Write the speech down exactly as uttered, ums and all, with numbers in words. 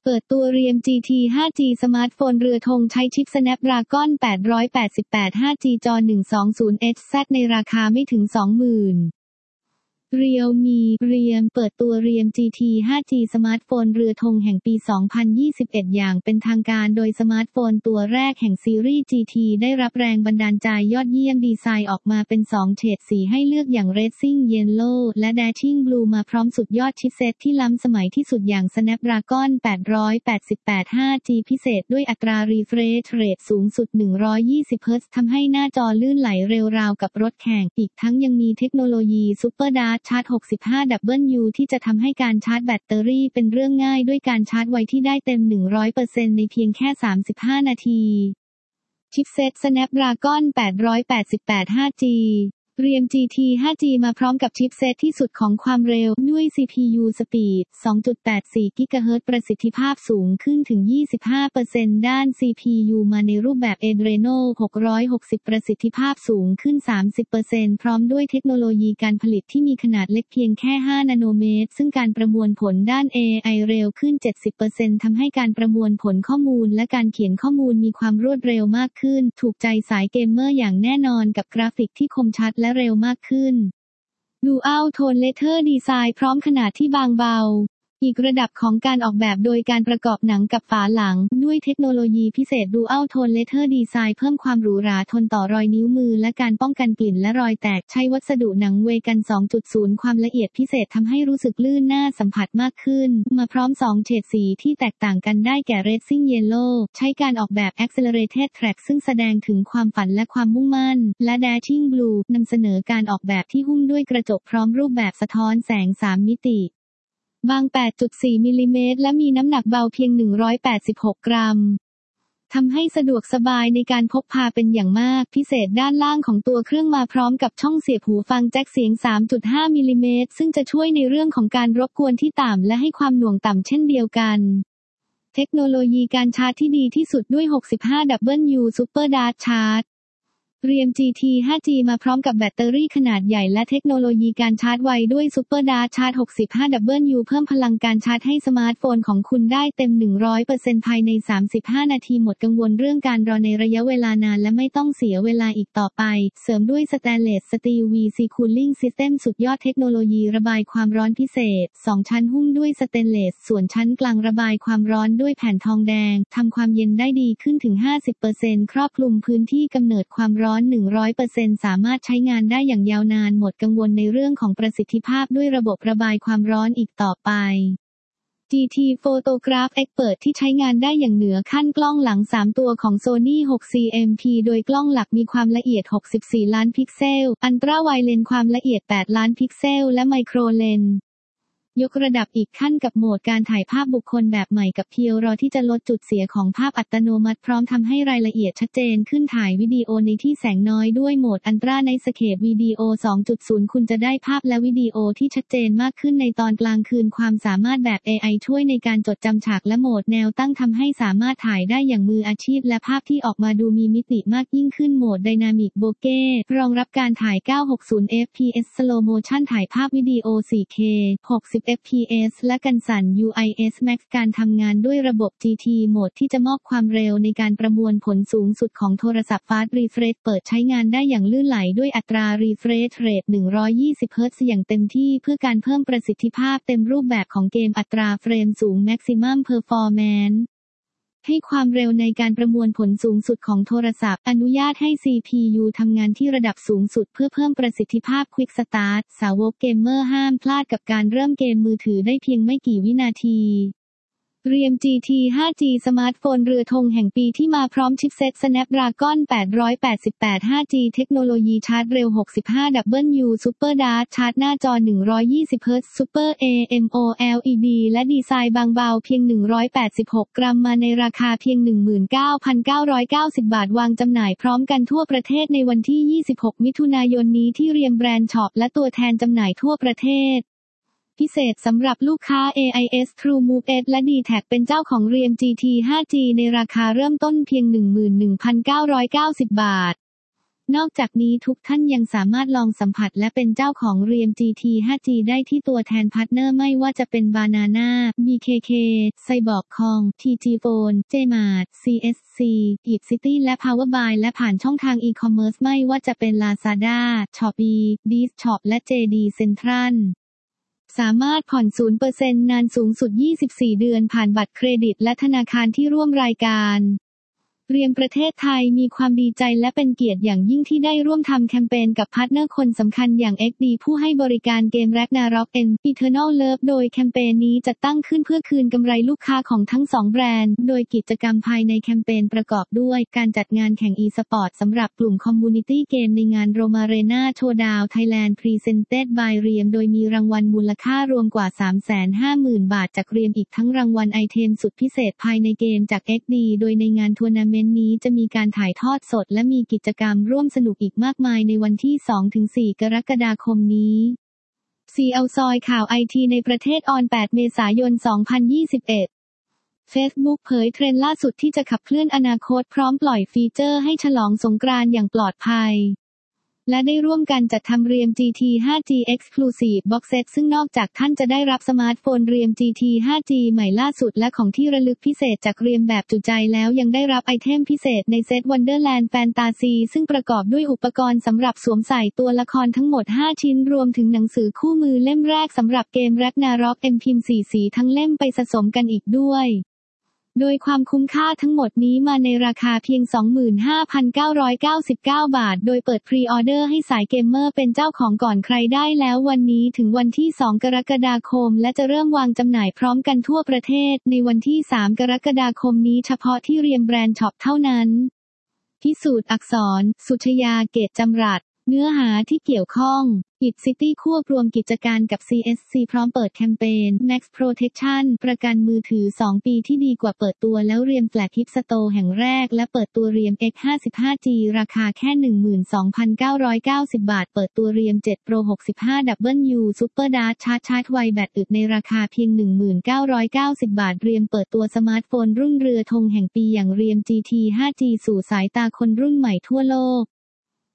เปิดตัวเรียม จี ที ห้าจี สมาร์ทโฟนเรือธงใช้ชิป Snapdragon แปดร้อยแปดสิบแปด ห้าจี จอ หนึ่งสองศูนย์ เอช แซด ในราคาไม่ถึง สองหมื่นเรียวมีเรียมเปิดตัวเรียม จี ที ห้าจี สมาร์ทโฟนเรือธงแห่งปี สองพันยี่สิบเอ็ด อย่างเป็นทางการโดยสมาร์ทโฟนตัวแรกแห่งซีรีส์ จี ที ได้รับแรงบันดาลใจยอดเยี่ยมดีไซน์ออกมาเป็น สอง เฉดสีให้เลือกอย่าง Racing Yellow และ Dashing Blue มาพร้อมสุดยอดชิปเซ็ตที่ล้ำสมัยที่สุดอย่าง Snapdragon แปดร้อยแปดสิบแปด ห้าจี พิเศษด้วยอัตรา Refresh Rate สูงสุด หนึ่งร้อยยี่สิบ เฮิร์ตซ์ ทำให้หน้าจอลื่นไหลเร็วราวกับรถแข่งอีกทั้งยังมีเทคโนโลยี Super Dart Charge หกสิบห้า ดับเบิลยู ที่จะทำให้การชาร์จแบตเตอรี่เป็นเรื่องง่ายด้วยการชาร์จไวที่ได้เต็ม หนึ่งร้อยเปอร์เซ็นต์ ในเพียงแค่ สามสิบห้า นาที ชิปเซ็ต Snapdragon แปดร้อยแปดสิบแปด ห้าจี เรียม จี ที ห้าจี มาพร้อมกับชิปเซ็ตที่สุดของความเร็วด้วย ซี พี ยู Speed สองจุดแปดสี่ กิกะเฮิรตซ์ ประสิทธิภาพสูงขึ้นถึง ยี่สิบห้าเปอร์เซ็นต์ ด้าน ซี พี ยู มาในรูปแบบ Adreno หกร้อยหกสิบ ประสิทธิภาพสูงขึ้น สามสิบเปอร์เซ็นต์ พร้อมด้วยเทคโนโลยีการผลิตที่มีขนาดเล็กเพียงแค่ ห้า นาโนเมตรซึ่งการประมวลผลด้าน เอ ไอ เร็วขึ้น เจ็ดสิบเปอร์เซ็นต์ ทำให้การประมวลผลข้อมูลและการเขียนข้อมูลมีความรวดเร็วมากขึ้นถูกใจสายเกมเมอร์อย่างแน่นอนกับกราฟิกที่คมชัดและเร็วมากขึ้นDual Tone Letter Design พร้อมขนาดที่บางเบาอีกระดับของการออกแบบโดยการประกอบหนังกับฝาหลังด้วยเทคโนโลยีพิเศษ Dual Tone Letter Design เพิ่มความหรูหราทนต่อรอยนิ้วมือและการป้องกันกลิ่นและรอยแตกใช้วัสดุหนังเวกัน สองจุดศูนย์ ความละเอียดพิเศษทำให้รู้สึกลื่นน่าสัมผัสมากขึ้นมาพร้อมสองเฉดสีที่แตกต่างกันได้แก่ Racing Yellow ใช้การออกแบบ Accelerated Track ซึ่งแสดงถึงความฝันและความมุ่งมั่นและ Dashing Blue นำเสนอการออกแบบที่หุ้มด้วยกระจกพร้อมรูปแบบสะท้อนแสงสามมิติบาง แปดจุดสี่ มิลลิเมตรและมีน้ำหนักเบาเพียง หนึ่งร้อยแปดสิบหก กรัมทำให้สะดวกสบายในการพกพาเป็นอย่างมากพิเศษด้านล่างของตัวเครื่องมาพร้อมกับช่องเสียบหูฟังแจ็คเสียง สามจุดห้า มิลลิเมตรซึ่งจะช่วยในเรื่องของการรบกวนที่ต่ำและให้ความหน่วงต่ำเช่นเดียวกันเทคโนโลยีการชาร์จที่ดีที่สุดด้วย หกสิบห้า ดับเบิลยู Super Dart Chargeเรียม จี ที ห้าจี มาพร้อมกับแบตเตอรี่ขนาดใหญ่และเทคโนโลยีการชาร์จไวด้วย Super Dart Charge หกสิบห้า ดับเบิลยู เพิ่มพลังการชาร์จให้สมาร์ทโฟนของคุณได้เต็ม หนึ่งร้อยเปอร์เซ็นต์ ภายใน สามสิบห้า นาทีหมดกังวลเรื่องการรอในระยะเวลานานและไม่ต้องเสียเวลาอีกต่อไปเสริมด้วย Stainless Steel วี ซี Cooling System สุดยอดเทคโนโลยีระบายความร้อนพิเศษสองชั้นหุ้มด้วยสเตนเลสส่วนชั้นกลางระบายความร้อนด้วยแผ่นทองแดงทำความเย็นได้ดีขึ้นถึง ห้าสิบเปอร์เซ็นต์ ครอบคลุมพื้นที่กำเนิดความร้อน หนึ่งร้อยเปอร์เซ็นต์ สามารถใช้งานได้อย่างยาวนานหมดกังวลในเรื่องของประสิทธิภาพด้วยระบบระบายความร้อนอีกต่อไป จี ที Photograph Expert ที่ใช้งานได้อย่างเหนือขั้นกล้องหลังสามตัวของ Sony หก ซี เอ็ม พี โดยกล้องหลักมีความละเอียดหกสิบสี่ล้านพิกเซลอัลตร้าไวด์เลนส์ความละเอียดแปดล้านพิกเซลและไมโครเลนส์ยกระดับอีกขั้นกับโหมดการถ่ายภาพบุคคลแบบใหม่กับเพียวรอที่จะลดจุดเสียของภาพอัตโนมัติพร้อมทำให้รายละเอียดชัดเจนขึ้นถ่ายวิดีโอในที่แสงน้อยด้วยโหมดอัลตร้าไนท์สเคปวิดีโอ สองจุดศูนย์ คุณจะได้ภาพและวิดีโอที่ชัดเจนมากขึ้นในตอนกลางคืนความสามารถแบบ เอ ไอ ช่วยในการจดจำฉากและโหมดแนวตั้งทำให้สามารถถ่ายได้อย่างมืออาชีพและภาพที่ออกมาดูมีมิติมากยิ่งขึ้นโหมด Dynamic Bokeh รองรับการถ่าย เก้าร้อยหกสิบ เอฟ พี เอส Slow Motion ถ่ายภาพวิดีโอ โฟร์เค หกสิบ เอฟ พี เอสและกันสั่น ยู ไอ เอส Max การทำงานด้วยระบบ จี ที โหมดที่จะมอบความเร็วในการประมวลผลสูงสุดของโทรศัพท์ Fast Refresh เปิดใช้งานได้อย่างลื่นไหลด้วยอัตรา Refresh Rate หนึ่งร้อยยี่สิบ เฮิร์ตซ์อย่างเต็มที่เพื่อการเพิ่มประสิทธิภาพเต็มรูปแบบของเกมอัตราเฟรมสูง Maximum Performanceให้ความเร็วในการประมวลผลสูงสุดของโทรศัพท์อนุญาตให้ ซี พี ยู ทำงานที่ระดับสูงสุดเพื่อเพิ่มประสิทธิภาพ Quick Start สาวกเกมเมอร์ห้ามพลาดกับการเริ่มเกมมือถือได้เพียงไม่กี่วินาทีเรียม จี ที ห้าจี สมาร์ทโฟนเรือธงแห่งปีที่มาพร้อมชิปเซ็ต Snapdragon แปดร้อยแปดสิบแปด ห้าจี เทคโนโลยีชาร์จเร็ว หกสิบห้า ดับเบิลยู Super Dart ชาร์จหน้าจอ หนึ่งร้อยยี่สิบ เฮิร์ตซ์ Super เอ เอ็ม โอ แอล อี ดี และดีไซน์บางเบาเพียง หนึ่งร้อยแปดสิบหก กรัมมาในราคาเพียง หนึ่งหมื่นเก้าพันเก้าร้อยเก้าสิบ บาทวางจำหน่ายพร้อมกันทั่วประเทศในวันที่ ยี่สิบหก มิถุนายนนี้ที่เรียมแบรนด์ช็อปและตัวแทนจำหน่ายทั่วประเทศพิเศษสำหรับลูกค้า เอ ไอ เอส True Move Edge และ ดี แท็ก เป็นเจ้าของเรียม จี ที ห้าจี ในราคาเริ่มต้นเพียง หนึ่งหมื่นหนึ่งพันเก้าร้อยเก้าสิบ บาทนอกจากนี้ทุกท่านยังสามารถลองสัมผัสและเป็นเจ้าของเรียม จี ที ไฟว์ จี ได้ที่ตัวแทนพาร์ทเนอร์ไม่ว่าจะเป็น Banana บี เค เค Cyborg Kong ที จี Phone J-Mart ซี เอส ซี Eat City และ Power Buy และผ่านช่องทางอีคอมเมิร์ซไม่ว่าจะเป็น Lazada, Shopee, Dish Shop และ เจ ดี Central สามารถผ่อน ศูนย์เปอร์เซ็นต์ นานสูงสุด ยี่สิบสี่ เดือนผ่านบัตรเครดิตและธนาคารที่ร่วมรายการเรียมประเทศไทยมีความดีใจและเป็นเกียรติอย่างยิ่งที่ได้ร่วมทำแคมเปญกับพาร์ทเนอร์คนสำคัญอย่าง เอ็กซ์ ดี ผู้ให้บริการเกม Ragnarok M Eternal Love โดยแคมเปญนี้จะตั้งขึ้นเพื่อคืนกำไรลูกค้าของทั้งสองแบรนด์โดยกิจกรรมภายในแคมเปญประกอบด้วยการจัดงานแข่ง e-sport สำหรับกลุ่มคอมมูนิตี้เกมในงาน Romarena Showdown Thailand Presented by เรียมโดยมีรางวัลมูลค่ารวมกว่า สามแสนห้าหมื่น บาทจากเรียมอีกทั้งรางวัลไอเทมสุดพิเศษภายในเกมจาก เอ็กซ์ ดี โดยในงานทัวร์นาเมนต์นี้จะมีการถ่ายทอดสดและมีกิจกรรมร่วมสนุกอีกมากมายในวันที่ สองถึงสี่ กรกฎาคมนี้ ซี แอล ซอยข่าวไอทีในประเทศออน แปด เมษายน สองพันยี่สิบเอ็ด Facebook เผยเทรนด์ล่าสุดที่จะขับเคลื่อนอนาคตพร้อมปล่อยฟีเจอร์ให้ฉลองสงกรานต์อย่างปลอดภัยและได้ร่วมกันจัดทำเรียม จี ที ไฟว์ จี Exclusive Box Set ซึ่งนอกจากท่านจะได้รับสมาร์ทโฟนเรียม จี ที ไฟว์ จี ใหม่ล่าสุดและของที่ระลึกพิเศษจากเรียมแบบจุใจแล้วยังได้รับไอเทมพิเศษในเซต Wonderland Fantasy ซึ่งประกอบด้วยอุปกรณ์สำหรับสวมใส่ตัวละครทั้งหมดห้าชิ้นรวมถึงหนังสือคู่มือเล่มแรกสำหรับเกม Ragnarok M พิมพ์สี่สีทั้งเล่มไปผสมกันอีกด้วยโดยความคุ้มค่าทั้งหมดนี้มาในราคาเพียง สองหมื่นห้าพันเก้าร้อยเก้าสิบเก้า บาทโดยเปิดพรีออเดอร์ให้สายเกมเมอร์เป็นเจ้าของก่อนใครได้แล้ววันนี้ถึงวันที่ สอง กรกฎาคมและจะเริ่มวางจำหน่ายพร้อมกันทั่วประเทศในวันที่ สาม กรกฎาคมนี้เฉพาะที่เรียมแบรนด์ช็อปเท่านั้นพิสูจน์อักษรสุชยาเกตจำรัดเนื้อหาที่เกี่ยวข้อง Eat City ควบรวมกิจการกับ ซี เอส ซี พร้อมเปิดแคมเปญ Max Protection ประกันมือถือ สอง ปีที่ดีกว่าเปิดตัวแล้วเรียมแฟลกชิพสโตร์แห่งแรกและเปิดตัวเรียม เอ็กซ์ ห้าสิบห้า จี ราคาแค่ หนึ่งหมื่นสองพันเก้าร้อยเก้าสิบ บาทเปิดตัวเรียม เจ็ด Pro หกสิบห้า ดับเบิลยู Super Dart ชาร์จชาร์จไวแบตอึดในราคาเพียง หนึ่งพันเก้าร้อยเก้าสิบ บาทเรียมเปิดตัวสมาร์ทโฟนรุ่นเรือธงแห่งปีอย่างเรียม จี ที ไฟว์ จี สู่สายตาคนรุ่นใหม่ทั่วโลก